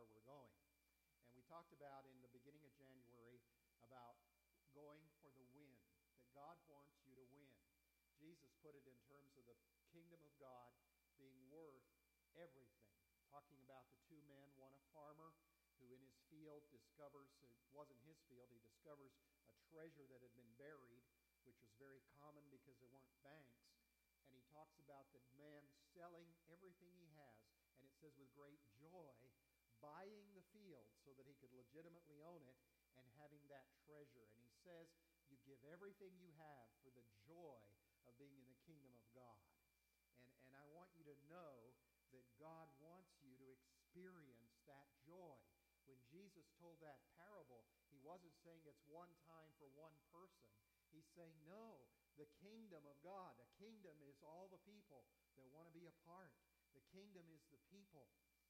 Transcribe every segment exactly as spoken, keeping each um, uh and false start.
where we're going. And we talked about in the beginning of January about going for the win, that God wants you to win. Jesus put it in terms of the kingdom of God being worth everything. Talking about the two men, one a farmer who in his field discovers, it wasn't his field, he discovers a treasure that had been buried, which was very common because there weren't banks. And he talks about the man selling everything he has, and it says with great joy, buying the field so that he could legitimately own it and having that treasure. And he says, you give everything you have for the joy of being in the kingdom of God. And, and I want you to know that God wants you to experience that joy. When Jesus told that parable, he wasn't saying it's one time for one person. He's saying, no, the kingdom of God, the kingdom is all the people that want to be a part. The kingdom is the people.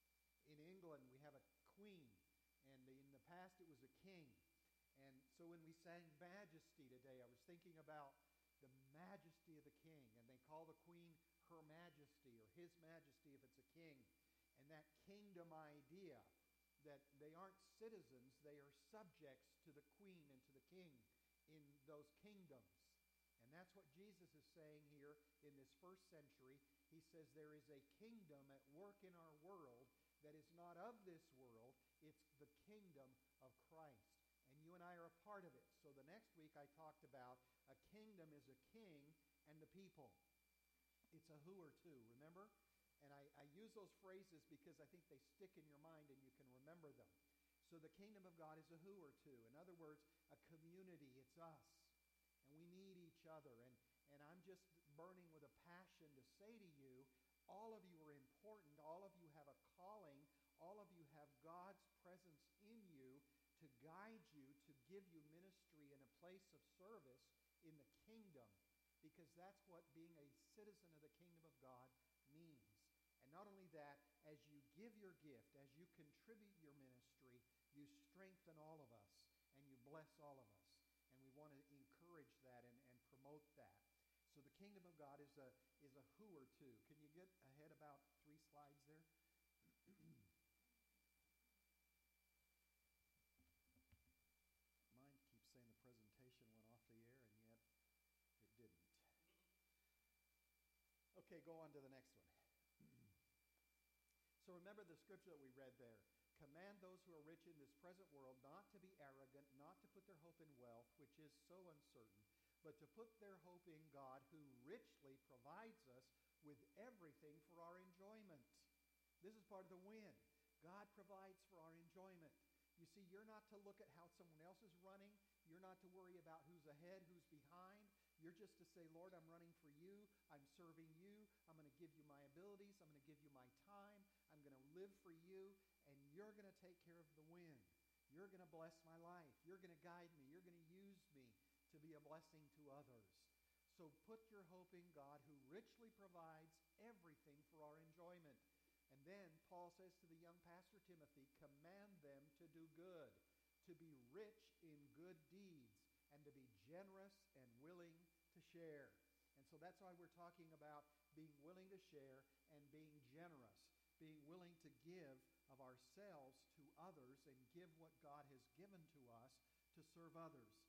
In England, we have a queen, and in the past it was a king. And so when we sang Majesty today, I was thinking about the majesty of the king, and they call the queen Her Majesty or His Majesty if it's a king. And that kingdom idea, that they aren't citizens, they are subjects to the queen and to the king in those kingdoms. And that's what Jesus is saying here in this first century. He says there is a kingdom at work in our world that is not of this world. It's the kingdom of Christ. And you and I are a part of it. So the next week I talked about a kingdom is a king and the people. It's a who or two, remember? And I, I use those phrases because I think they stick in your mind and you can remember them. So the kingdom of God is a who or two. In other words, a community. It's us. And we need each other. And, and I'm just burning with a passion to say to you, all of you are important. All of you have a calling. All of you have God's presence in you to guide you, to give you ministry in a place of service in the kingdom. Because that's what being a citizen of the kingdom of God means. And not only that, as you give your gift, as you contribute your ministry, you strengthen all of us and you bless all of us. And we want to encourage that and, and promote that. So the kingdom of God is a, is a who or two. Can you get ahead about three slides there? Mine keeps saying the presentation went off the air, and yet it didn't. Okay, go on to the next one. So remember the scripture that we read there. Command those who are rich in this present world not to be arrogant, not to put their hope in wealth, which is so uncertain, but to put their hope in God, who richly provides us with everything for our enjoyment. This is part of the win. God provides for our enjoyment. You see, you're not to look at how someone else is running. You're not to worry about who's ahead, who's behind. You're just to say, Lord, I'm running for you. I'm serving you. I'm going to give you my abilities. I'm going to give you my time. I'm going to live for you. And you're going to take care of the win. You're going to bless my life. You're going to guide me. You're going to use me to be a blessing to others. So put your hope in God, who richly provides everything for our enjoyment. And then Paul says to the young pastor Timothy, command them to do good, to be rich in good deeds, and to be generous and willing to share. And so that's why we're talking about being willing to share and being generous, being willing to give of ourselves to others and give what God has given to us to serve others.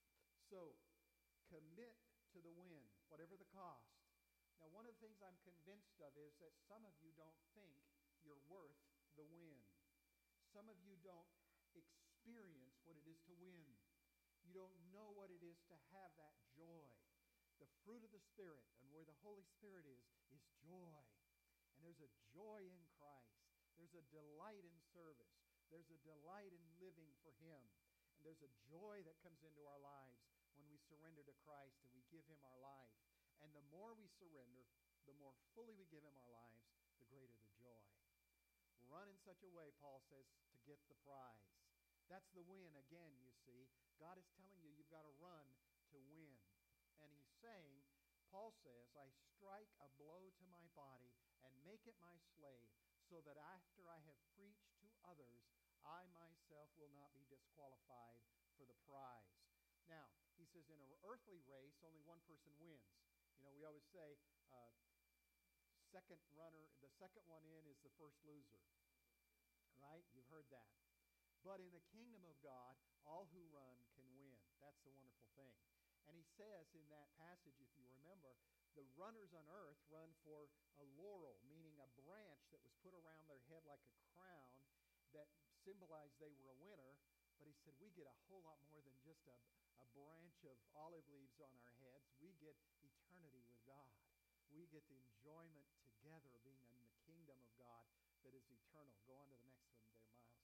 So commit to the win, whatever the cost. Now, one of the things I'm convinced of is that some of you don't think you're worth the win. Some of you don't experience what it is to win. You don't know what it is to have that joy. The fruit of the Spirit, and where the Holy Spirit is, is joy. And there's a joy in Christ. There's a delight in service. There's a delight in living for Him. And there's a joy that comes into our lives when we surrender to Christ and we give Him our life. And the more we surrender, the more fully we give Him our lives, the greater the joy. Run in such a way, Paul says, to get the prize. That's the win again, you see. God is telling you you've got to run to win. And He's saying, Paul says, I strike a blow to my body and make it my slave, so that after I have preached to others, I myself will not be disqualified for the prize. Now, he says in an earthly race, only one person wins. You know, we always say, uh, second runner, the second one in is the first loser, right? right? You've heard that. But in the kingdom of God, all who run can win. That's the wonderful thing. And he says in that passage, if you remember, the runners on earth run for a laurel, meaning a branch that was put around their head like a crown that symbolized they were a winner. But he said, we get a whole lot more than just a, a branch of olive leaves on our heads. We get eternity with God. We get the enjoyment together of being in the kingdom of God that is eternal. Go on to the next one there, Miles.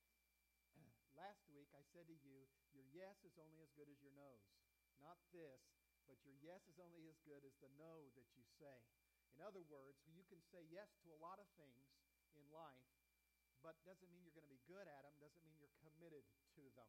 Last week I said to you, your yes is only as good as your no's. Not this, but your yes is only as good as the no that you say. In other words, you can say yes to a lot of things in life, but doesn't mean you're going to be good at them, doesn't mean you're committed to them.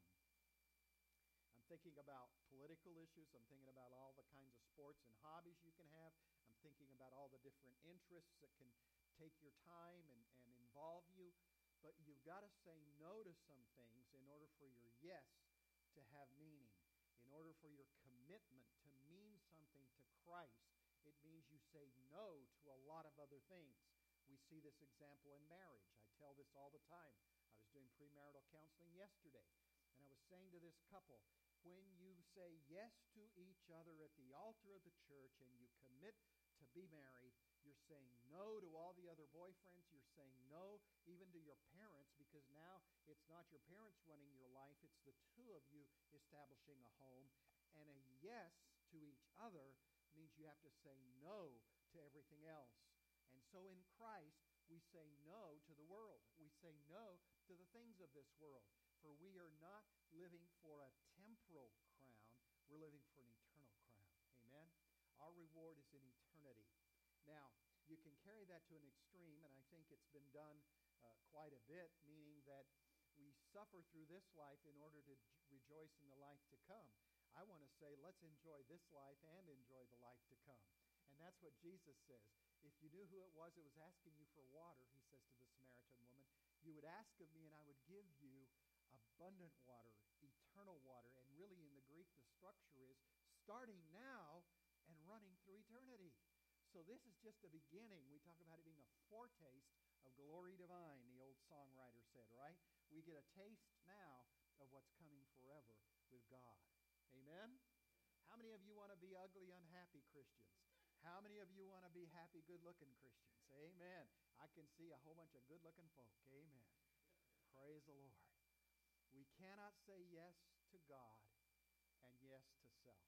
I'm thinking about political issues. I'm thinking about all the kinds of sports and hobbies you can have. I'm thinking about all the different interests that can take your time and, and involve you. But you've got to say no to some things in order for your yes to have meaning. In order for your commitment to mean something to Christ, it means you say no to a lot of other things. We see this example in marriage. I tell this all the time. I was doing premarital counseling yesterday, and I was saying to this couple, when you say yes to each other at the altar of the church and you commit to be married, you're saying no to all the other boyfriends. You're saying no even to your parents, because now it's not your parents running your life. It's the two of you establishing a home. And a yes to each other means you have to say no to everything else. And so in Christ, we say no to the world. We say no to the things of this world. For we are not living for a temporal crown. We're living for an eternal crown. Amen? Our reward is in eternity. Now, you can carry that to an extreme, and I think it's been done uh, quite a bit, meaning that we suffer through this life in order to j- rejoice in the life to come. I want to say, let's enjoy this life and enjoy the life to come. And that's what Jesus says. If you knew who it was that was asking you for water, he says to the Samaritan woman, you would ask of me and I would give you abundant water, eternal water. And really in the Greek, the structure is starting now and running through eternity. So this is just the beginning. We talk about it being a foretaste of glory divine, the old songwriter said, right? We get a taste now of what's coming forever with God. Amen? How many of you want to be ugly, unhappy Christians? How many of you want to be happy, good-looking Christians? Amen. I can see a whole bunch of good-looking folk. Amen. Praise the Lord. We cannot say yes to God and yes to self.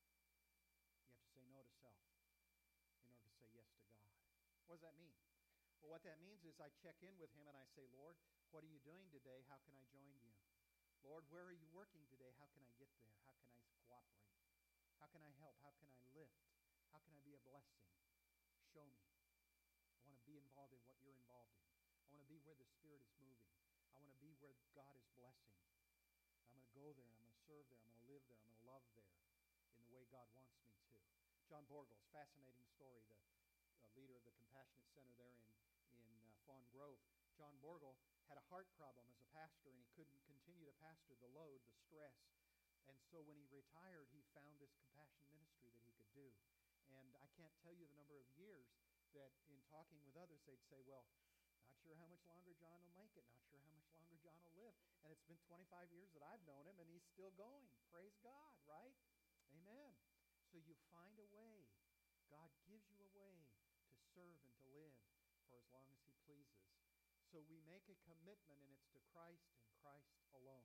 You have to say no to self in order to say yes to God. What does that mean? Well, what that means is I check in with him and I say, Lord, what are you doing today? How can I join you? Lord, where are you working today? How can I get there? How can I cooperate? How can I help? How can I lift? How can I be a blessing? Show me. I want to be involved in what you're involved in. I want to be where the Spirit is moving. I want to be where God is blessing. I'm going to go there, and I'm going to serve there, I'm going to live there, I'm going to love there in the way God wants me to. John Borgles, fascinating story, the uh, leader of the Compassionate Center there in, in uh, Fawn Grove. John Borgles had a heart problem as a pastor, and he couldn't continue to pastor, the load, the stress. And so when he retired, he found this compassion ministry that he could do. And I can't tell you the number of years that in talking with others, they'd say, well, not sure how much longer John will make it, not sure how much longer John will live. And it's been twenty-five years that I've known him, and he's still going. Praise God, right? Amen. So you find a way. God gives you a way to serve and to live for as long as he pleases. So we make a commitment, and it's to Christ and Christ alone.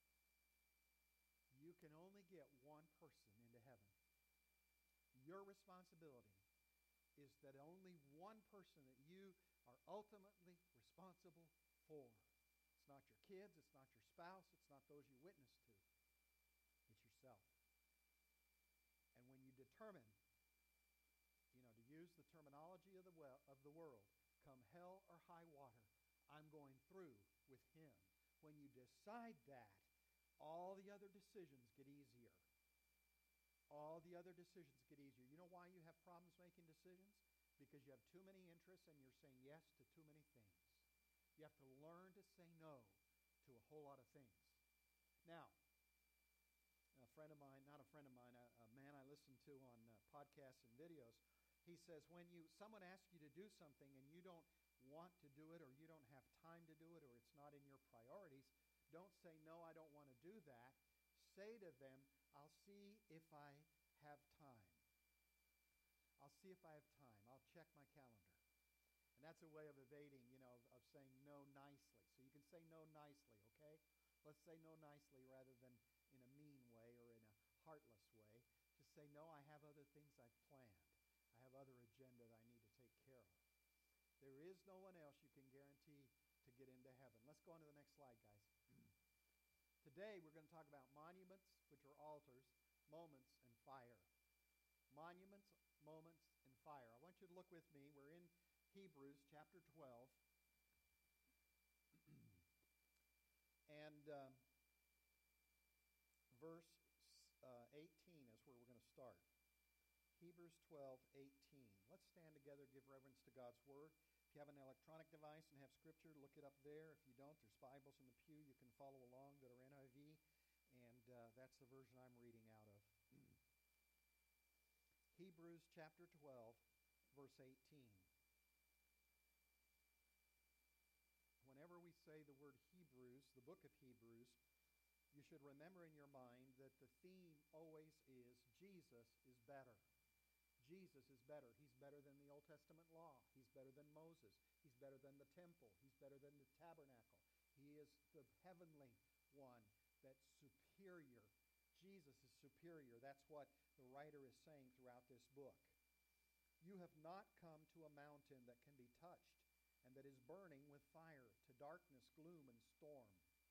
You can only get one person into heaven. Your responsibility is that only one person that you are ultimately responsible for. It's not your kids, it's not your spouse, it's not those you witness to. It's yourself. And when you determine, you know, to use the terminology of the well, of the world, come hell or high water, I'm going through with him. When you decide that, all the other decisions get easier. All the other decisions get easier. You know why you have problems making decisions? Because you have too many interests and you're saying yes to too many things. You have to learn to say no to a whole lot of things. Now, a friend of mine, not a friend of mine, a, a man I listen to on uh, podcasts and videos, he says when you someone asks you to do something and you don't want to do it or you don't have time to do it or it's not in don't say, no, I don't want to do that. Say to them, I'll see if I have time. I'll see if I have time. I'll check my calendar. And that's a way of evading, you know, of, of saying no nicely. So you can say no nicely, okay? Let's say no nicely rather than in a mean way or in a heartless way. Just say, no, I have other things I've planned. I have other agenda that I need to take care of. There is no one else you can guarantee to get into heaven. Let's go on to the next slide, guys. Today we're going to talk about monuments, which are altars, moments, and fire. Monuments, moments, and fire. I want you to look with me. We're in Hebrews chapter twelve. and uh, verse uh, eighteen is where we're going to start. Hebrews twelve, eighteen. Let's stand together, give reverence to God's Word. If you have an electronic device and have Scripture, look it up there. If you don't, there's Bibles in the pew. You can follow along that are N I V, and uh, that's the version I'm reading out of. Hebrews chapter twelve, verse eighteen. Whenever we say the word Hebrews, the book of Hebrews, you should remember in your mind that the theme always is Jesus is better. Jesus is better. He's better than the Old Testament law. He's better than Moses. He's better than the temple. He's better than the tabernacle. He is the heavenly one that's superior. Jesus is superior. That's what the writer is saying throughout this book. You have not come to a mountain that can be touched and that is burning with fire, to darkness, gloom, and storm,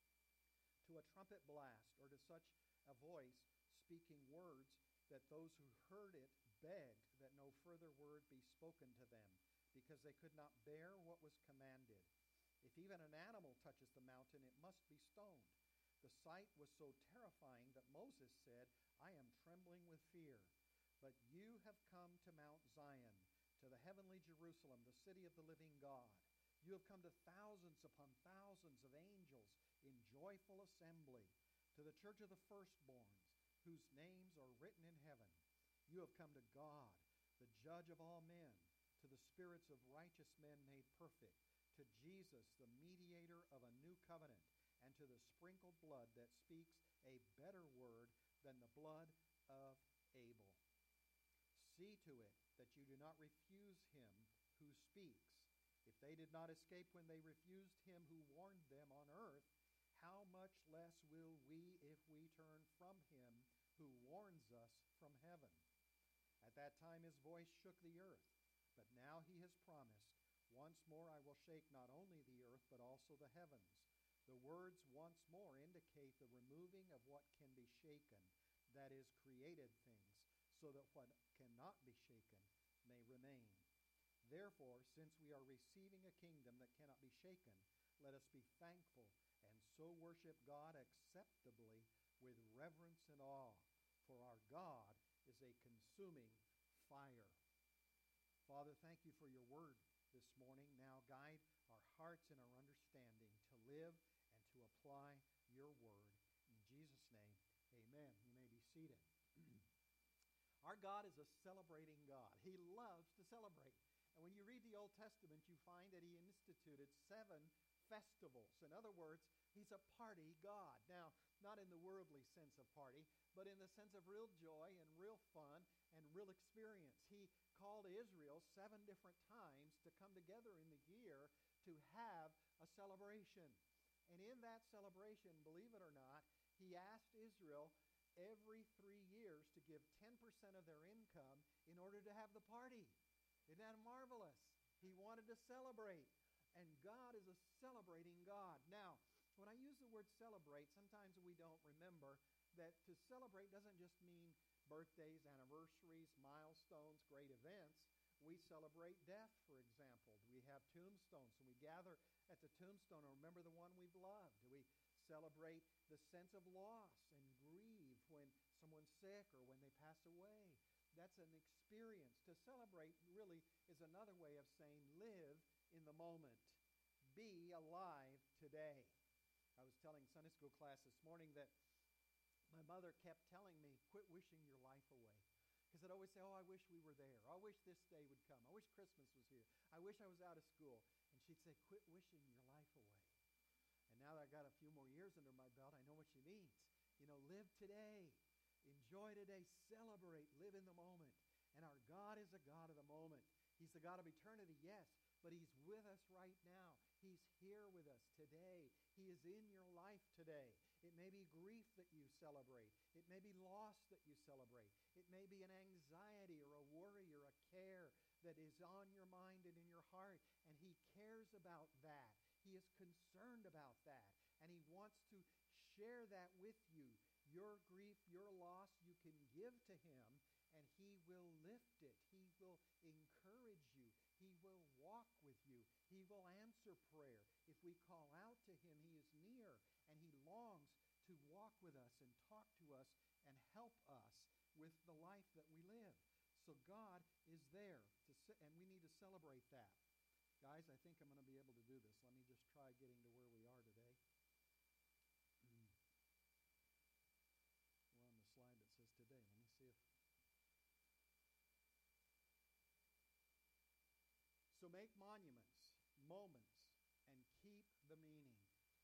to a trumpet blast, or to such a voice speaking words that those who heard it begged that no further word be spoken to them, because they could not bear what was commanded. If even an animal touches the mountain, it must be stoned. The sight was so terrifying that Moses said, I am trembling with fear. But you have come to Mount Zion, to the heavenly Jerusalem, the city of the living God. You have come to thousands upon thousands of angels in joyful assembly, to the church of the firstborns, whose names are written in heaven. You have come to God, the judge of all men, to the spirits of righteous men made perfect, to Jesus, the mediator of a new covenant, and to the sprinkled blood that speaks a better word than the blood of Abel. See to it that you do not refuse him who speaks. If they did not escape when they refused him who warned them on earth, how much less will we if we turn from him who warns us from heaven? At that time his voice shook the earth, but now he has promised, once more I will shake not only the earth but also the heavens. The words once more indicate the removing of what can be shaken, that is, created things, so that what cannot be shaken may remain. Therefore, since we are receiving a kingdom that cannot be shaken, let us be thankful and so worship God acceptably with reverence and awe, for our God is a consuming fire. Father, thank you for your word this morning. Now guide our hearts and our understanding to live and to apply your word. In Jesus' name, amen. You may be seated. Our God is a celebrating God. He loves to celebrate. And when you read the Old Testament, you find that he instituted seven festivals. In other words, he's a party God. Now, not in the worldly sense of party, but in the sense of real joy and real fun and real experience. He called Israel seven different times to come together in the year to have a celebration. And in that celebration, believe it or not, he asked Israel every three years to give ten percent of their income in order to have the party. Isn't that marvelous? He wanted to celebrate. And God is a celebrating God. Now, when I use the word celebrate, sometimes we don't remember that to celebrate doesn't just mean birthdays, anniversaries, milestones, great events. We celebrate death, for example. We have tombstones, and we gather at the tombstone and remember the one we've loved. We celebrate the sense of loss and grieve when someone's sick or when they pass away. That's an experience. To celebrate really is another way of saying live in the moment. Be alive today. I was telling Sunday school class this morning that my mother kept telling me, quit wishing your life away. Because I'd always say, oh, I wish we were there. I wish this day would come. I wish Christmas was here. I wish I was out of school. And she'd say, quit wishing your life away. And now that I got a few more years under my means. You know, live today. Enjoy today. Celebrate. Live in the moment. And our God is a God of the moment. He's the God of eternity, yes, but He's with us right now. He's here with us today. He is in your life today. It may be grief that you celebrate. It may be loss that you celebrate. It may be an anxiety or a worry or a care that is on your mind and in your heart, and He cares about that. He is concerned about that, and He wants to share that with you. Your grief, your loss, you can give to Him, and He will lift it. He will encourage you. He will walk with you. He will answer prayer. If we call out to Him, He is near, and He longs to walk with us and talk to us and help us with the life that we live. So God is there, to se- and we need to celebrate that. Guys, I think I'm going to be able to do this. Let me just try getting to where we are today. Mm. We're on the slide that says today. Let me see if... So make monuments, moments, and keep the meaning.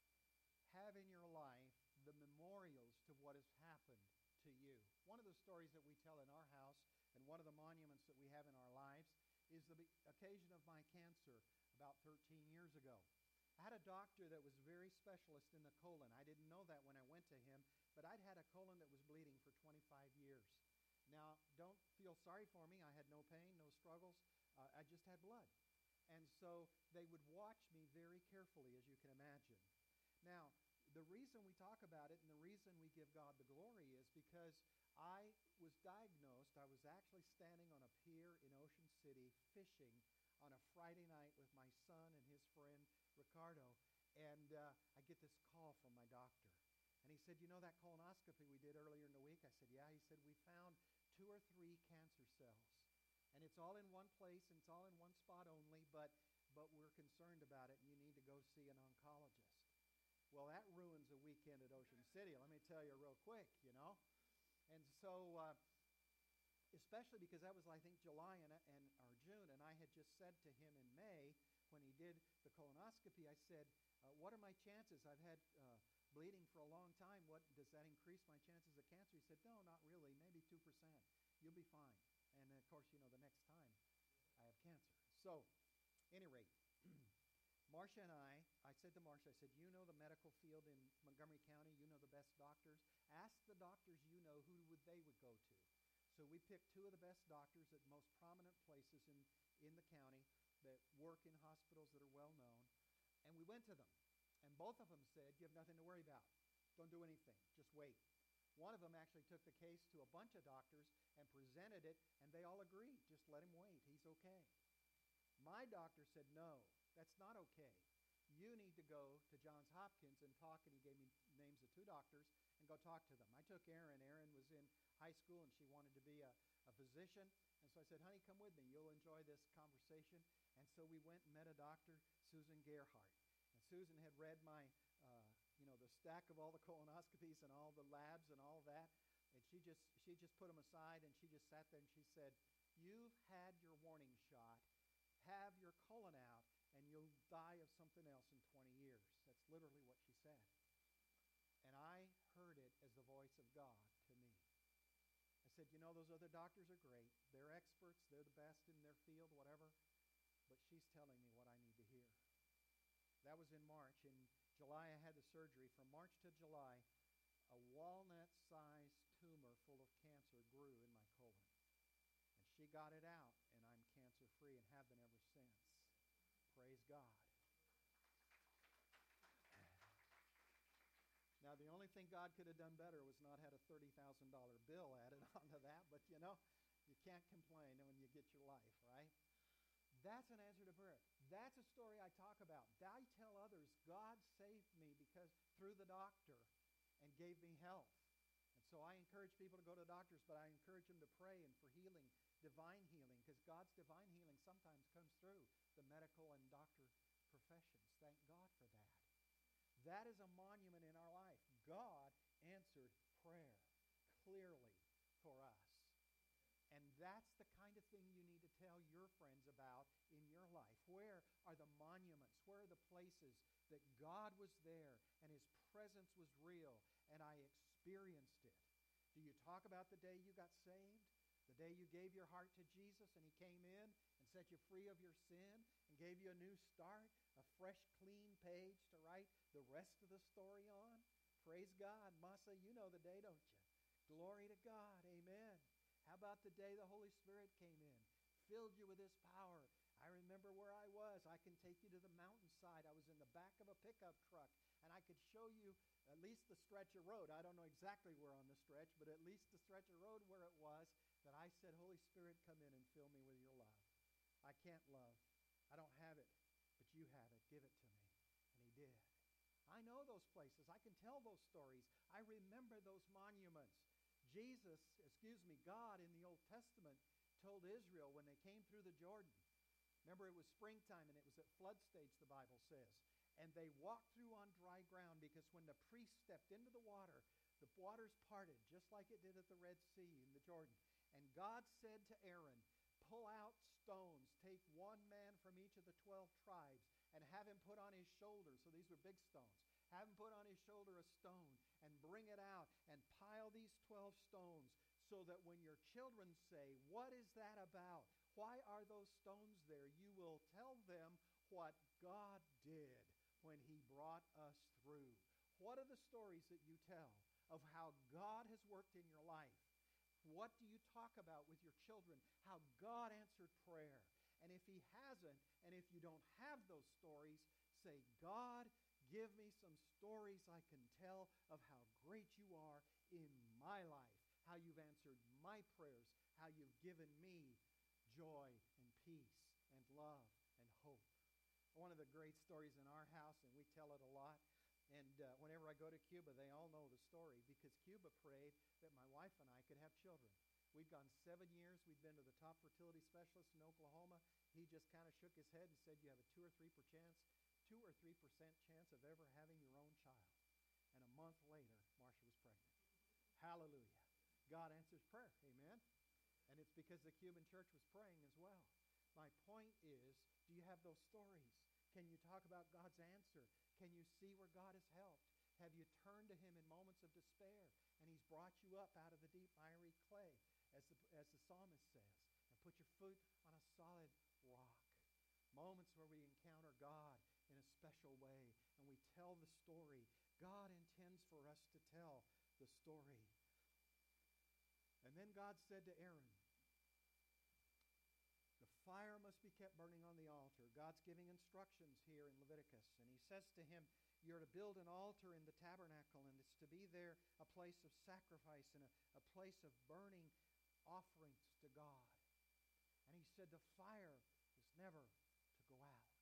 Have in your life the memorials to what has happened to you. One of the stories that we tell in our house, and one of the monuments that we have in our lives, is the occasion of my cancer about thirteen years ago. I had a doctor that was very specialist in the colon. I didn't know that when I went to him, but I'd had a colon that was bleeding for twenty-five years. Now, don't feel sorry for me. I had no pain, no struggles. Uh, I just had blood. And so they would watch me very carefully, as you can imagine. Now, the reason we talk about it and the reason we give God the glory is because I was diagnosed. I was actually standing on a pier in Ocean City fishing on a Friday night with my son and his friend Ricardo, and uh, I get this call from my doctor. And he said, you know that colonoscopy we did earlier in the week? I said, yeah. He said, we found two or three cancer cells. And it's all in one place, and it's all in one spot only, but but we're concerned about it, and you need to go see an oncologist. Well, that ruins a weekend at Ocean City, let me tell you real quick, you know. And so, uh, especially because that was, I think, July and, and or June, and I had just said to him in May, when he did the colonoscopy, I said, uh, what are my chances? I've had uh, bleeding for a long time. What does that increase my chances of cancer? He said, no, not really, maybe two percent. You'll be fine. And, of course, you know, the next time I have cancer. So, any rate, Marcia and I, I said to Marcia, I said, you know the medical field in Montgomery County. You know the best doctors. Ask the doctors you know who would they would go to. So we picked two of the best doctors at most prominent places in, in the county that work in hospitals that are well known. And we went to them. And both of them said, you have nothing to worry about. Don't do anything. Just wait. One of them actually took the case to a bunch of doctors and presented it, and they all agreed. Just let him wait. He's okay. My doctor said, no, that's not okay. You need to go to Johns Hopkins and talk, and he gave me names of two doctors, and go talk to them. I took Erin. Erin was in high school, and she wanted to be a, a physician. And so I said, honey, come with me. You'll enjoy this conversation. And so we went and met a doctor, Susan Gerhardt. And Susan had read my, uh, you know, the stack of all the colonoscopies and all the labs and all that. And she just she just put them aside, and she just sat there and she said, you've had your warning shot. Have your colon out, and you'll die of something else in twenty years. That's literally what she said. And I heard it as the voice of God to me. I said, you know, those other doctors are great. They're experts. They're the best in their field, whatever. But she's telling me what I need to hear. That was in March. In July, I had the surgery. From March to July, a walnut-sized tumor full of cancer grew in my colon. And she got it out, and I'm cancer-free and have been ever since. Praise God. Now, the only thing God could have done better was not had a thirty thousand dollars bill added onto that, but, you know, you can't complain when you get your life, right? That's an answer to prayer. That's a story I talk about. I tell others, God saved me because through the doctor and gave me health. And so I encourage people to go to doctors, but I encourage them to pray and for healing, divine healing, because God's divine healing sometimes comes through the medical and doctor professions. Thank God for that. That is a monument in our life. God answered prayer clearly for us. And that's the kind of thing you need to tell your friends about in your life. Where are the monuments? Where are the places that God was there and His presence was real and I experienced it. Do you talk about the day you got saved? The day you gave your heart to Jesus and He came in and set you free of your sin and gave you a new start, a fresh, clean page to write the rest of the story on? Praise God. Massa, you know the day, don't you? Glory to God. Amen. How about the day the Holy Spirit came in, filled you with His power? I remember where I was. I can take you to the mountainside. I was in the back of a pickup truck, and I could show you at least the stretch of road. I don't know exactly where on the stretch, but at least the stretch of road where it was that I said, Holy Spirit, come in and fill me with your love. I can't love. I don't have it, but you have it. Give it to me. And He did. I know those places. I can tell those stories. I remember those monuments. Jesus, excuse me, God in the Old Testament told Israel when they came through the Jordan. Remember, it was springtime and it was at flood stage, the Bible says. And they walked through on dry ground because when the priest stepped into the water, the waters parted just like it did at the Red Sea in the Jordan. And God said to Aaron, pull out stones, take one man from each of the twelve tribes, and have him put on his shoulder. So these were big stones. Have him put on his shoulder a stone and bring it out and pile these twelve stones so that when your children say, what is that about? Why are those stones there? You will tell them what God did when He brought us through. What are the stories that you tell of how God has worked in your life? What do you talk about with your children? How God answered prayer. And if He hasn't, and if you don't have those stories, say, God, give me some stories I can tell of how great you are in my life, how you've answered my prayers, how you've given me joy and peace and love and hope. One of the great stories in our house, and we tell it a lot, and uh, whenever I go to Cuba, they all know the story because Cuba prayed that my wife and I could have children. We'd gone seven years. We'd been to the top fertility specialist in Oklahoma. He just kind of shook his head and said, you have a two or three percent, two or three percent chance of ever having your own child. And a month later, Marcia was pregnant. Hallelujah. God answers prayer. Amen. And it's because the Cuban church was praying as well. My point is, do you have those stories? Can you talk about God's answer? Can you see where God has helped? Have you turned to Him in moments of despair and He's brought you up out of the deep miry clay, as the, as the psalmist says, and put your foot on a solid rock? Moments where we encounter God in a special way and we tell the story. God intends for us to tell the story. And then God said to Aaron, the fire must be kept burning on the altar. God's giving instructions here in Leviticus. And He says to him, you're to build an altar in the tabernacle, and it's to be there a place of sacrifice and a, a place of burning offerings to God. And He said the fire is never to go out.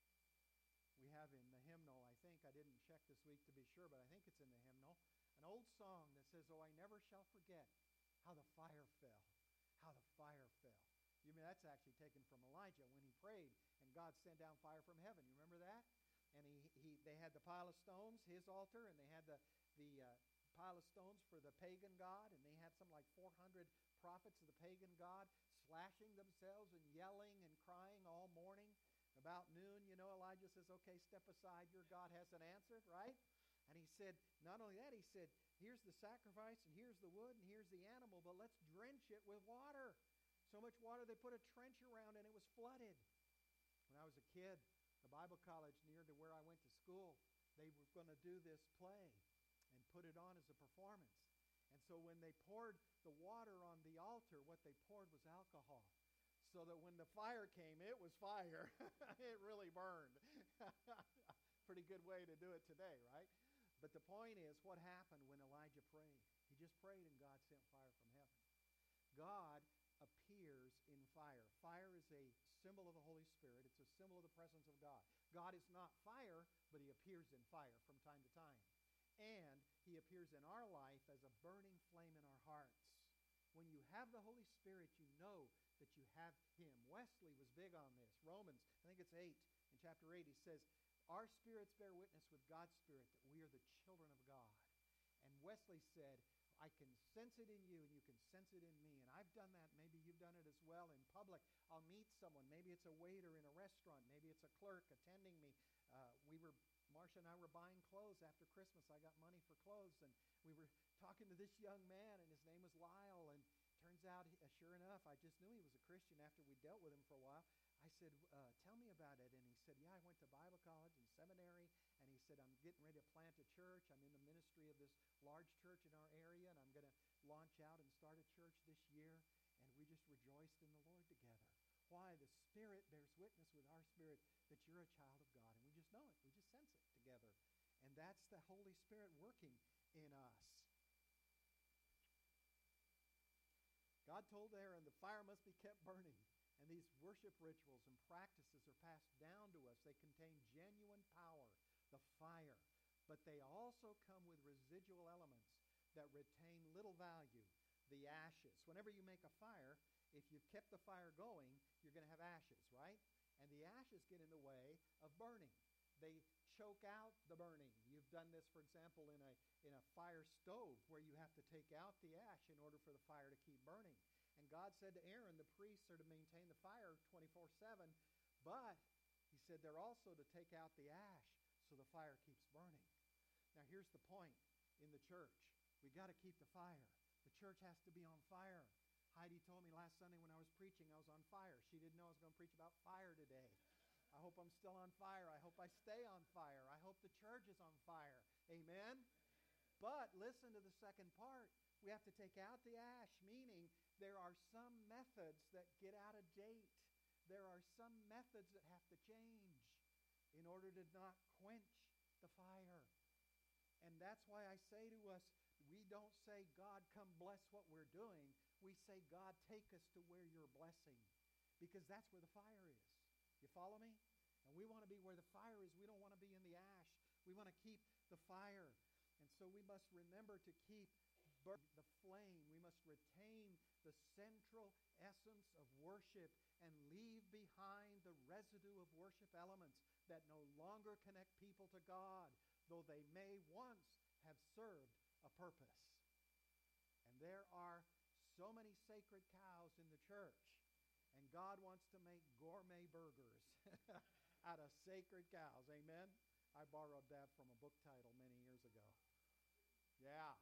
We have in the hymnal, I think, I didn't check this week to be sure, but I think it's in the hymnal, an old song that says, oh, I never shall forget how the fire fell, how the fire fell. You mean that's actually taken from Elijah when he prayed and God sent down fire from heaven. You remember that? And he, he they had the pile of stones, his altar, and they had the, the uh, pile of stones for the pagan god, and they had some like four hundred prophets of the pagan god slashing themselves and yelling and crying all morning. About noon, you know, Elijah says, okay, step aside, your God hasn't answered, right? And he said, not only that, he said, here's the sacrifice, and here's the wood, and here's the animal, but let's drench it with water. So much water, they put a trench around, and it was flooded. When I was a kid, the Bible college near to where I went to school, they were going to do this play and put it on as a performance. And so when they poured the water on the altar, what they poured was alcohol. So that when the fire came, it was fire. It really burned. Pretty good way to do it today, right? But the point is, what happened when Elijah prayed? He just prayed and God sent fire from heaven. God appears in fire. Fire is a symbol of the Holy Spirit. It's a symbol of the presence of God. God is not fire, but He appears in fire from time to time. And He appears in our life as a burning flame in our hearts. When you have the Holy Spirit, you know that you have Him. Wesley was big on this. Romans, I think it's eight, in chapter eight, he says, our spirits bear witness with God's Spirit that we are the children of God. And Wesley said, I can sense it in you and you can sense it in me. And I've done that. Maybe you've done it as well in public. I'll meet someone. Maybe it's a waiter in a restaurant. Maybe it's a clerk attending me. Uh, we were Marcia and I were buying clothes after Christmas. I got money for clothes, and we were talking to this young man, and his name was Lyle, and turns out, uh, sure enough, I just knew he was a Christian after we dealt with him for a while. I said, uh, tell me about it. And he said, yeah, I went to Bible college and seminary. And he said, I'm getting ready to plant a church. I'm in the ministry of this large church in our area, and I'm going to launch out and start a church this year. And we just rejoiced in the Lord together. Why? The Spirit bears witness with our spirit that you're a child of God. And we just know it. We just sense it together. And that's the Holy Spirit working in us. God told Aaron the fire must be kept burning. And these worship rituals and practices are passed down to us. They contain genuine power, the fire. But they also come with residual elements that retain little value, the ashes. Whenever you make a fire, if you've kept the fire going, you're going to have ashes, right? And the ashes get in the way of burning. They choke out the burning. You've done this, for example, in a, in a fire stove where you have to take out the ash in order for the fire to keep burning. And God said to Aaron, the priests are to maintain the fire twenty-four seven, but he said they're also to take out the ash so the fire keeps burning. Now here's the point in the church. We got to keep the fire. The church has to be on fire. Heidi told me last Sunday when I was preaching I was on fire. She didn't know I was going to preach about fire today. I hope I'm still on fire. I hope I stay on fire. I hope the church is on fire. Amen? But listen to the second part. We have to take out the ash, meaning there are some methods that get out of date. There are some methods that have to change in order to not quench the fire. And that's why I say to us, we don't say, God, come bless what we're doing. We say, God, take us to where you're blessing, because that's where the fire is. You follow me? And we want to be where the fire is. We don't want to be in the ash. We want to keep the fire. And so we must remember to keep the flame. We must retain the central essence of worship and leave behind the residue of worship elements that no longer connect people to God, though they may once have served a purpose. And there are so many sacred cows in the church, and God wants to make gourmet burgers out of sacred cows. Amen? I borrowed that from a book title many years ago. Yeah.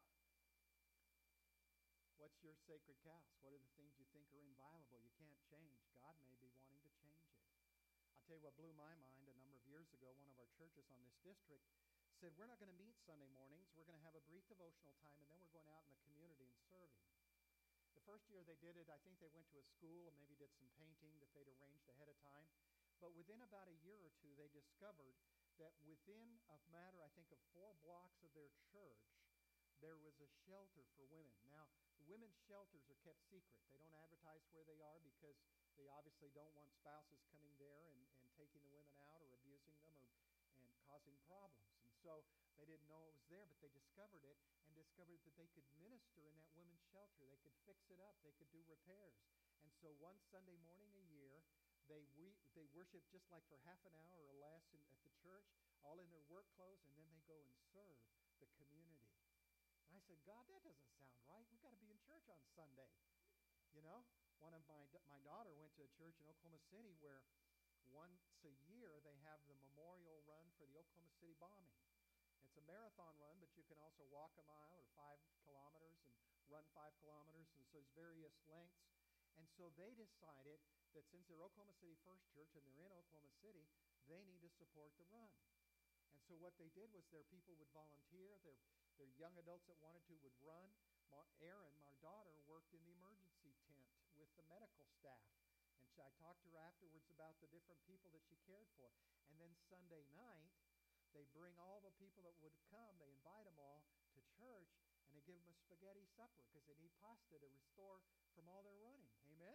What's your sacred cows? What are the things you think are inviolable, you can't change? God may be wanting to change it. I'll tell you what blew my mind a number of years ago. One of our churches on this district said, we're not going to meet Sunday mornings. We're going to have a brief devotional time, and then we're going out in the community and serving. The first year they did it, I think they went to a school and maybe did some painting that they'd arranged ahead of time. But within about a year or two, they discovered that within a matter, I think, of four blocks of their church, there was a shelter for women. Now, the women's shelters are kept secret. They don't advertise where they are because they obviously don't want spouses coming there and, and taking the women out or abusing them or and causing problems. And so they didn't know it was there, but they discovered it and discovered that they could minister in that women's shelter. They could fix it up. They could do repairs. And so one Sunday morning a year, they we, they worship just like for half an hour or less in, at the church, all in their work clothes, and then they go and serve the community. And I said, God, that doesn't sound right. We've got to be in church on Sunday. You know, one of my my daughter went to a church in Oklahoma City where once a year they have the memorial run for the Oklahoma City bombing. It's a marathon run, but you can also walk a mile or five kilometers and run five kilometers. And so there's various lengths. And so they decided that since they're Oklahoma City First Church and they're in Oklahoma City, they need to support the run. And so what they did was their people would volunteer. Their, their young adults that wanted to would run. Ma- Erin, our daughter, worked in the emergency tent with the medical staff. And she, I talked to her afterwards about the different people that she cared for. And then Sunday night, they bring all the people that would come. They invite them all to church, and they give them a spaghetti supper because they need pasta to restore from all their running. Amen?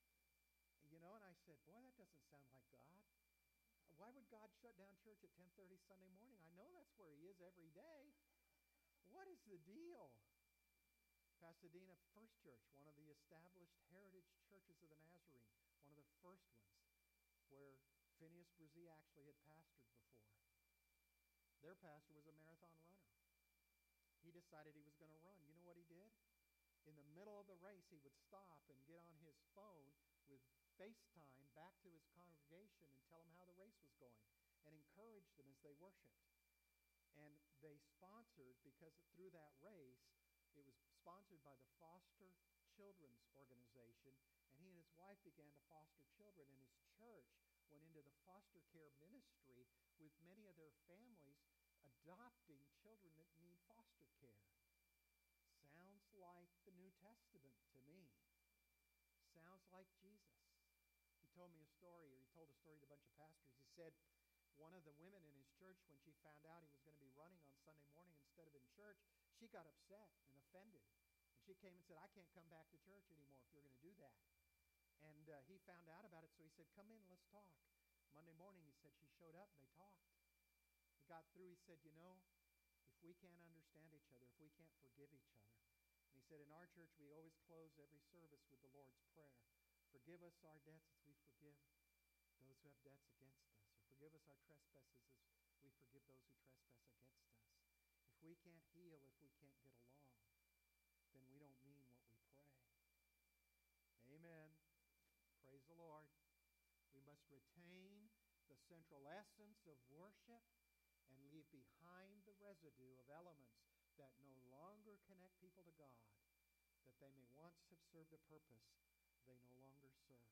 You know, and I said, boy, that doesn't sound like God. Why would God shut down church at ten thirty Sunday morning? I know that's where he is every day. What is the deal? Pasadena First Church, one of the established heritage churches of the Nazarene, one of the first ones, where Phineas Brzee actually had pastored before. Their pastor was a marathon runner. He decided he was going to run. You know what he did? In the middle of the race, he would stop and get on his phone with FaceTime back to his congregation and tell them how the race was going and encourage them as they worshiped. sponsored because through that race, it was sponsored by the Foster Children's Organization, and he and his wife began to foster children, and his church went into the foster care ministry with many of their families adopting children that need foster care. Sounds like the New Testament to me. Sounds like Jesus. He told me a story, or he told a story to a bunch of pastors. He said one of the women in his church, when she found out he was going to be running on Sunday morning instead of in church, she got upset and offended. And she came and said, I can't come back to church anymore if you're going to do that. And uh, he found out about it, so he said, come in, let's talk. Monday morning, he said, she showed up and they talked. He got through, he said, you know, if we can't understand each other, if we can't forgive each other. And he said, in our church, we always close every service with the Lord's Prayer. Forgive us our debts as we forgive those who have debts against us. Or forgive us our trespasses as we forgive those who trespass against us. If we can't heal, if we can't get along, then we don't mean what we pray. Amen. Praise the Lord. We must retain the central essence of worship and leave behind the residue of elements that no longer connect people to God, that they may once have served a purpose they no longer serve.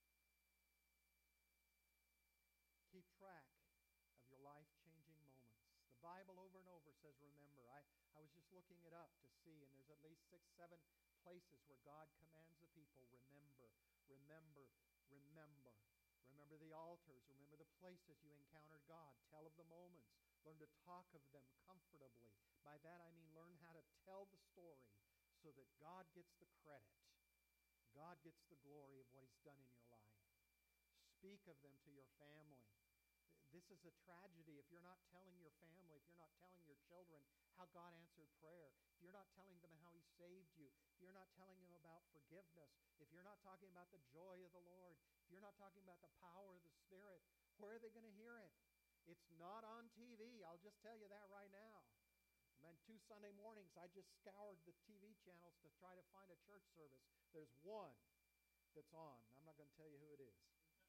Keep track of your life-changing moments. The Bible over and over says, remember. I, I was just looking it up to see, and there's at least six, seven places where God commands the people, remember, remember, remember. Remember the altars. Remember the places you encountered God. Tell of the moments. Learn to talk of them comfortably. By that I mean learn how to tell the story so that God gets the credit. God gets the glory of what He's done in your life. Speak of them to your family. This is a tragedy if you're not telling your family, if you're not telling your children how God answered prayer, if you're not telling them how He saved you, if you're not telling them about forgiveness, if you're not talking about the joy of the Lord, if you're not talking about the power of the Spirit, where are they going to hear it? It's not on T V. I'll just tell you that right now. Man, two Sunday mornings, I just scoured the T V channels to try to find a church service. There's one that's on. I'm not going to tell you who it is.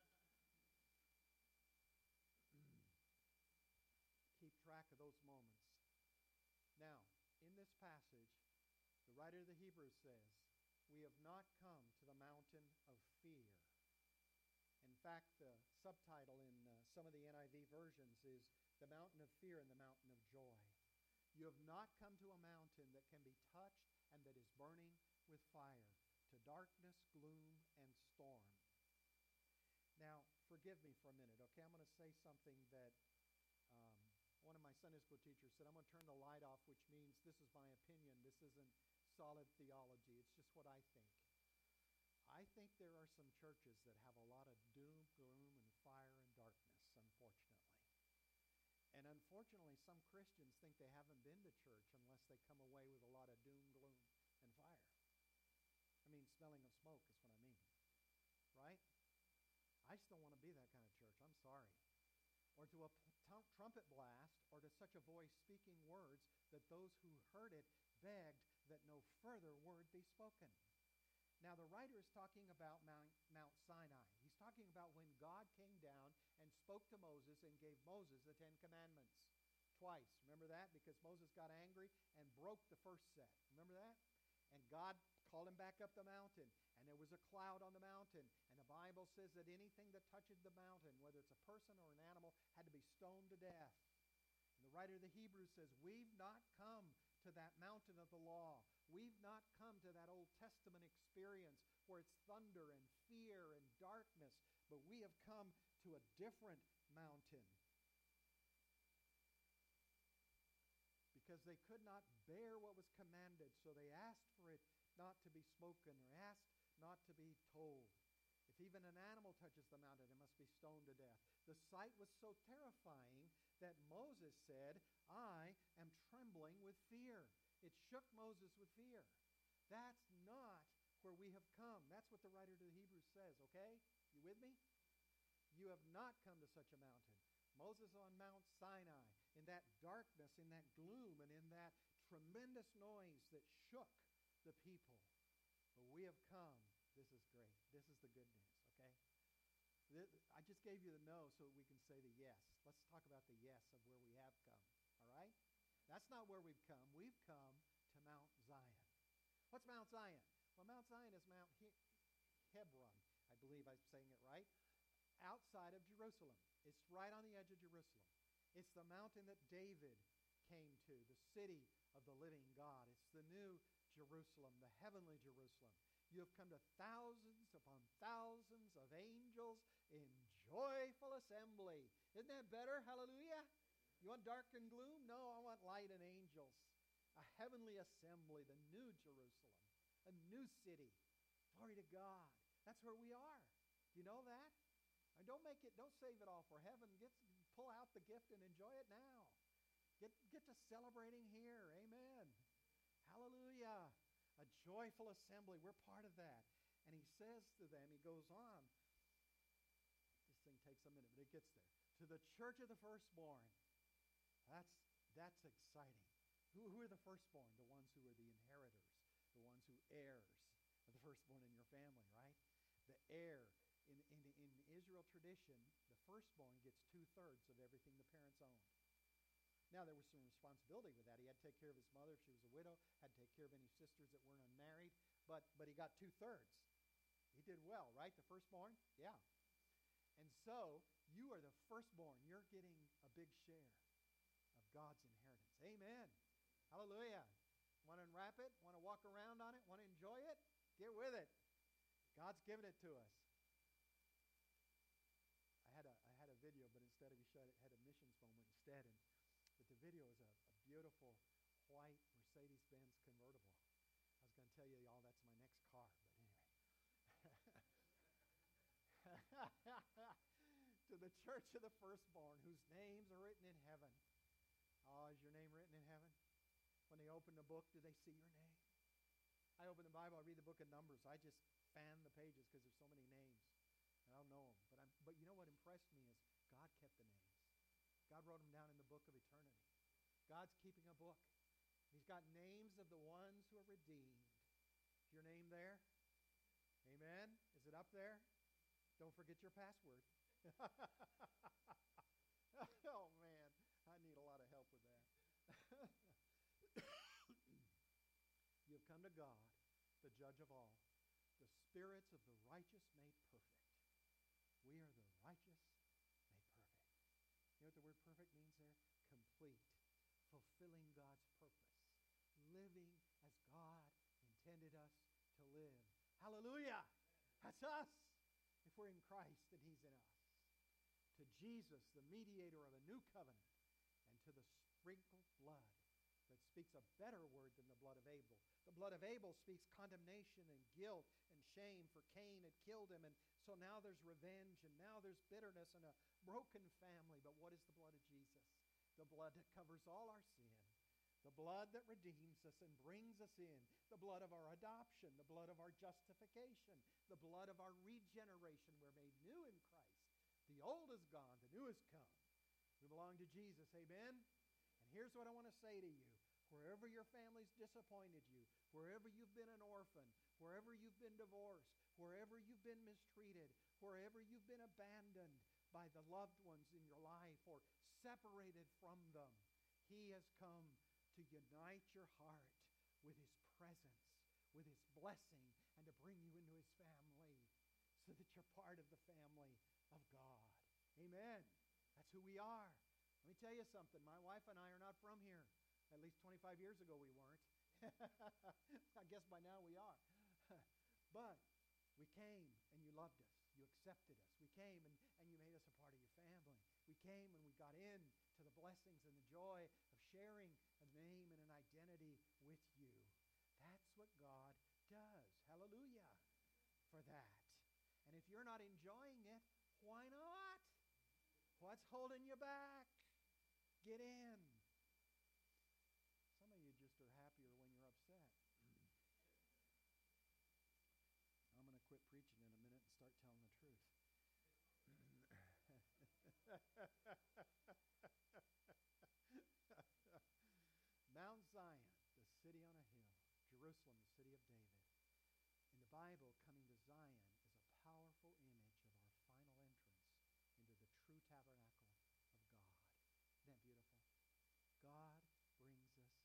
Keep track of those moments. Now, in this passage, the writer of the Hebrews says, we have not come to the mountain of fear. In fact, the subtitle in uh, some of the N I V versions is the mountain of fear and the mountain of joy. You have not come to a mountain that can be touched and that is burning with fire, to darkness, gloom, and storm. Now, forgive me for a minute, okay? I'm going to say something that um, one of my Sunday school teachers said. I'm going to turn the light off, which means this is my opinion. This isn't solid theology. It's just what I think. I think there are some churches that have a lot of doom, gloom, and fire and darkness, unfortunately. And unfortunately, some Christians think they haven't been to church unless they come away with a lot of doom, gloom, and fire. I mean, smelling of smoke is what I mean. Right? I just don't want to be that kind of church. I'm sorry. Or to a t- trumpet blast, or to such a voice speaking words that those who heard it begged that no further word be spoken. Now, the writer is talking about Mount, Mount Sinai. He's talking about when God came down and spoke to Moses and gave Moses the Ten Commandments. Twice. Remember that? Because Moses got angry and broke the first set. Remember that? And God called him back up the mountain. And there was a cloud on the mountain. And the Bible says that anything that touches the mountain, whether it's a person or an animal, had to be stoned to death. And the writer of the Hebrews says, we've not come to that mountain of the law. We've not come to that Old Testament experience where it's thunder and fear and darkness, but we have come to a different mountain. Because they could not bear what was commanded, so they asked for it not to be spoken, or asked not to be told. If even an animal touches the mountain, it must be stoned to death. The sight was so terrifying that Moses said, I am trembling with fear. It shook Moses with fear. That's not where we have come. That's what the writer to the Hebrews says, okay? You with me? You have not come to such a mountain. Moses on Mount Sinai, in that darkness, in that gloom, and in that tremendous noise that shook the people. But we have come. This is great. This is the good news, okay? I just gave you the no so we can say the yes. Let's talk about the yes of where we have come, all right? That's not not where we've come. We've come to Mount Zion. What's Mount Zion? Well, Mount Zion is Mount he- Hebron. I believe I'm saying it right. Outside of Jerusalem. It's right on the edge of Jerusalem. It's the mountain that David came to, the city of the living God. It's the new Jerusalem, the heavenly Jerusalem. You have come to thousands upon thousands of angels in joyful assembly. Isn't that better? Hallelujah. You want dark and gloom? No, I want light and angels. A heavenly assembly, the new Jerusalem, a new city. Glory to God. That's where we are. Do you know that? And don't make it, don't save it all for heaven. Get, pull out the gift and enjoy it now. Get, get to celebrating here. Amen. Hallelujah. A joyful assembly. We're part of that. And he says to them, he goes on. This thing takes a minute, but it gets there. To the church of the firstborn. That's, that's exciting. Who, who are the firstborn? The ones who are the inheritors. The ones who heirs of the firstborn in your family, right? The heir. In, in, in Israel tradition, the firstborn gets two-thirds of everything the parents owned. Now, there was some responsibility with that. He had to take care of his mother if she was a widow, had to take care of any sisters that weren't unmarried, but, but he got two-thirds. He did well, right? The firstborn? Yeah. And so, you are the firstborn. You're getting a big share of God's inheritance. Amen. Hallelujah. Want to unwrap it? Want to walk around on it? Want to enjoy it? Get with it. God's given it to us. I had a I had a video, but instead of you showed it, had a missions moment instead. And but the video is a, a beautiful white Mercedes-Benz convertible. I was going to tell you all that's my next car, but anyway. To the church of the firstborn, whose names are written in heaven. Oh, is your name written in heaven? When they open the book, do they see your name? I open the Bible, I read the book of Numbers. I just fan the pages because there's so many names. I don't know them. But, I'm, but you know what impressed me is God kept the names. God wrote them down in the book of eternity. God's keeping a book. He's got names of the ones who are redeemed. Is your name there? Amen? Is it up there? Don't forget your password. Oh, man. I need a lot of help with that. You have come to God, the judge of all, the spirits of the righteous made perfect. We are the righteous made perfect. You know what the word perfect means there? Complete. Fulfilling God's purpose. Living as God intended us to live. Hallelujah! That's us. If we're in Christ and He's in us. To Jesus, the mediator of a new covenant, and to the sprinkled blood that speaks a better word than the blood of Abel. The blood of Abel speaks condemnation and guilt and shame, for Cain had killed him, and so now there's revenge, and now there's bitterness and a broken family. But what is the blood of Jesus? The blood that covers all our sin. The blood that redeems us and brings us in. The blood of our adoption. The blood of our justification. The blood of our regeneration. We're made new in Christ. The old is gone. The new has come. We belong to Jesus. Amen? And here's what I want to say to you. Wherever your family's disappointed you, wherever you've been an orphan, wherever you've been divorced, wherever you've been mistreated, wherever you've been abandoned by the loved ones in your life or separated from them, He has come to unite your heart with His presence, with His blessing, and to bring you into His family so that you're part of the family of God. Amen. That's who we are. Let me tell you something. My wife and I are not from here. At least twenty-five years ago we weren't. I guess by now we are. But we came and you loved us. You accepted us. We came and, and you made us a part of your family. We came and we got in to the blessings and the joy of sharing a name and an identity with you. That's what God does. Hallelujah for that. And if you're not enjoying it, why not? What's holding you back? Get in. Some of you just are happier when you're upset. I'm going to quit preaching in a minute and start telling the truth. Mount Zion, the city on a hill. Jerusalem, the city of David. In the Bible, coming to Zion is a powerful image of our final entrance into the true tabernacle of God. Isn't that beautiful? God brings us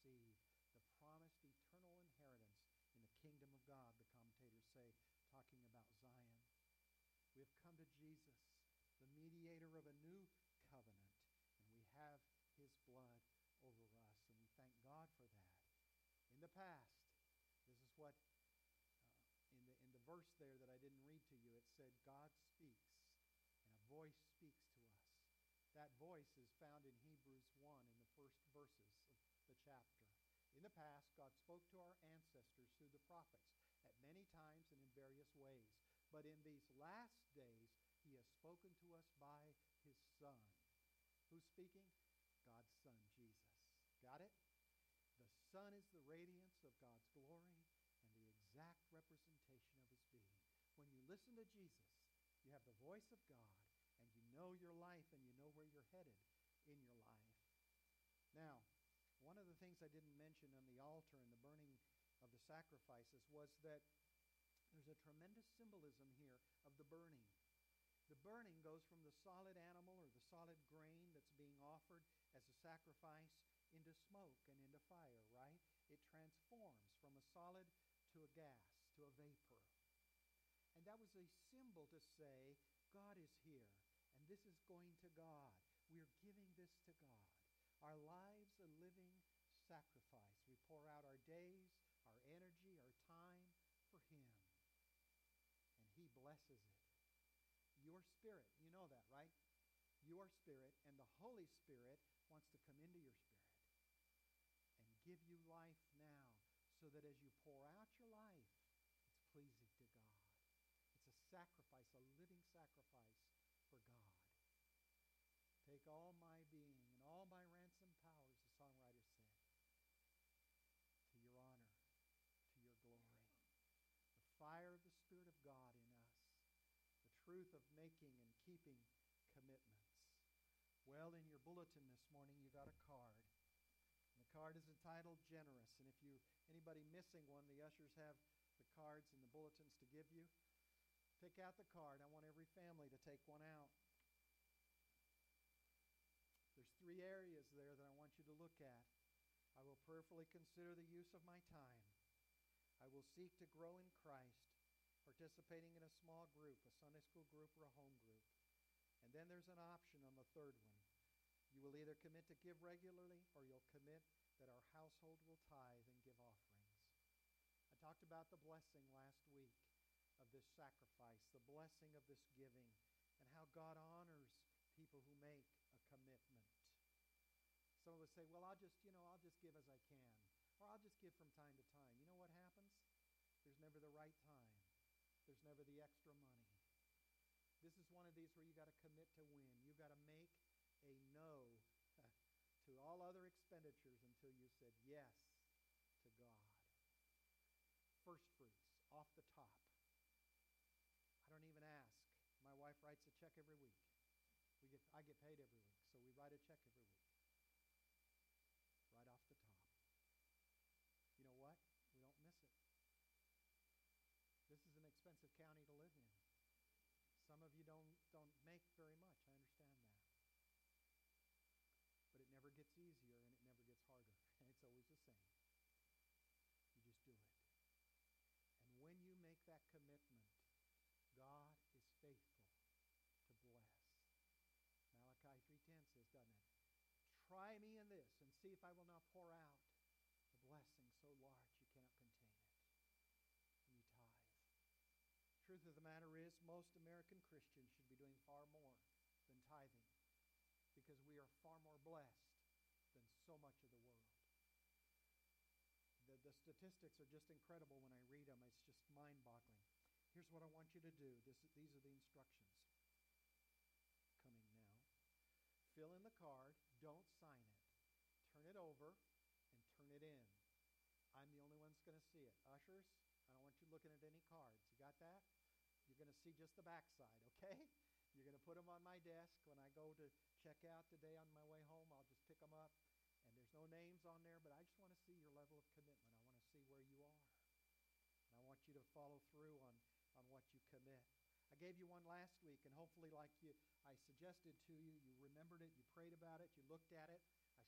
receive the promised eternal inheritance in the kingdom of God, the commentators say, talking about Zion. We have come to Jesus, the mediator of a new covenant, and we have his blood over us, and we thank God for that. In the past, this is what, uh, in the in the verse there that I didn't read to you, it said, God speaks, and a voice speaks to us. That voice is found in Hebrews one in the first verses of the chapter. In the past, God spoke to our ancestors through the prophets at many times and in various ways. But in these last days, he has spoken to us by his Son. Who's speaking? God's Son, Jesus. Got it? The Son is the radiance of God's glory and the exact representation of his being. When you listen to Jesus, you have the voice of God, and you know your life, and you know where you're headed in your life. Now, one of the things I didn't mention on the altar and the burning of the sacrifices was that there's a tremendous symbolism here of the burning. The burning goes from the solid animal or the solid grain that's being offered as a sacrifice into smoke and into fire, right? It transforms from a solid to a gas, to a vapor. And that was a symbol to say, God is here, and this is going to God. We're giving this to God. Our lives a living sacrifice. We pour out our days, our energy, our time for him. And he blesses it. Your spirit, you know that, right? Your spirit and the Holy Spirit wants to come into your spirit and give you life now, so that as you pour out your life, it's pleasing to God. It's a sacrifice, a living sacrifice for God. Take all my being and all my ransom powers, the songwriter said, to your honor, to your glory. The fire of the Spirit of God in us. The truth of making and keeping commitments. Well, in your bulletin this morning, you got a card. And the card is entitled Generous. And if you anybody missing one, the ushers have the cards and the bulletins to give you. Pick out the card. I want every family to take one out. There's three areas there that I want you to look at. I will prayerfully consider the use of my time. I will seek to grow in Christ, participating in a small group, a Sunday school group or a home group. And then there's an option on the third one. You will either commit to give regularly, or you'll commit that our household will tithe and give offerings. I talked about the blessing last week of this sacrifice, the blessing of this giving, and how God honors people who make a commitment. Some of us say, well, I'll just, you know, I'll just give as I can, or I'll just give from time to time. You know what happens? There's never the right time. There's never the extra money. This is one of these where you got to commit to win. You got to make a no to all other expenditures until you said yes to God. First fruits, off the top. I don't even ask. My wife writes a check every week. We get, I get paid every week, so we write a check every week. Right off the top. You know what? We don't miss it. This is an expensive county to live in. Some of you don't, don't make very much. I understand that. But it never gets easier, and it never gets harder. And it's always the same. You just do it. And when you make that commitment, God is faithful to bless. Malachi three ten says, doesn't it? Try me in this and see if I will not pour out the blessing so large you cannot contain it. And you tithe. Truth of the matter is, most American Christians should be doing far more than tithing, because we are far more blessed than so much of the world. The, the statistics are just incredible when I read them. It's just mind-boggling. Here's what I want you to do. This, these are the instructions coming now. Fill in the card. Don't sign it. Turn it over and turn it in. I'm the only one that's going to see it. Ushers, I don't want you looking at any cards. You got that? You're going to see just the backside, okay? You're going to put them on my desk. When I go to check out today on my way home, I'll just pick them up. And there's no names on there, but I just want to see your level of commitment. I want to see where you are. And I want you to follow through on, on what you commit. I gave you one last week, and hopefully like you, I suggested to you, you remembered it, you prayed about it, you looked at it. I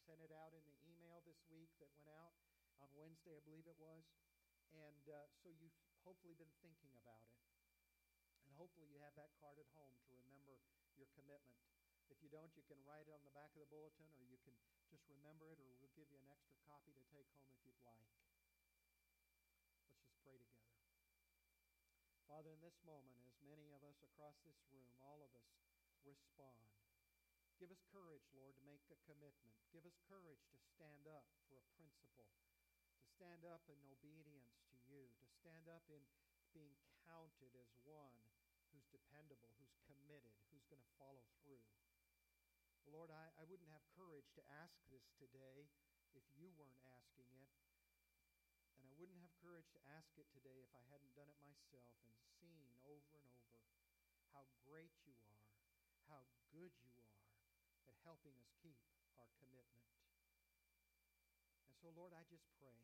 sent it out in the email this week that went out on Wednesday, I believe it was. And uh, so you've hopefully been thinking about it. And hopefully you have that card at home to remember your commitment. If you don't, you can write it on the back of the bulletin, or you can just remember it, or we'll give you an extra copy to take home if you'd like. Let's just pray together. Father, in this moment, as many of us across this room, all of us respond, give us courage, Lord, to make a commitment. Give us courage to stand up for a principle, to stand up in obedience to you, to stand up in being counted as one who's dependable, who's committed, who's going to follow through. Lord, I, I wouldn't have courage to ask this today if you weren't asking it. And I wouldn't have courage to ask it today if I hadn't done it myself and seen over and over how great you are, how good you are at helping us keep our commitment. And so, Lord, I just pray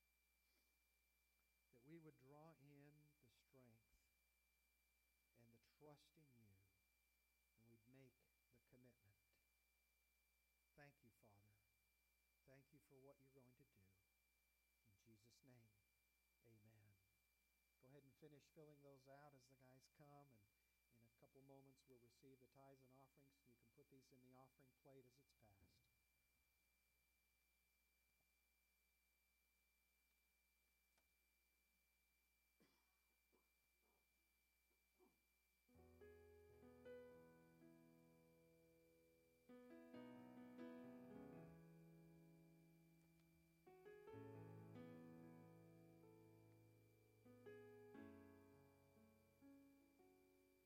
that we would draw in the strength and the trust in you, and we'd make the commitment. Thank you, Father. Thank you for what you're going to do. In Jesus' name, amen. Go ahead and finish filling those out as the guys come, and in a couple moments we'll receive the tithes and offerings. You can put these in the offering plate as it's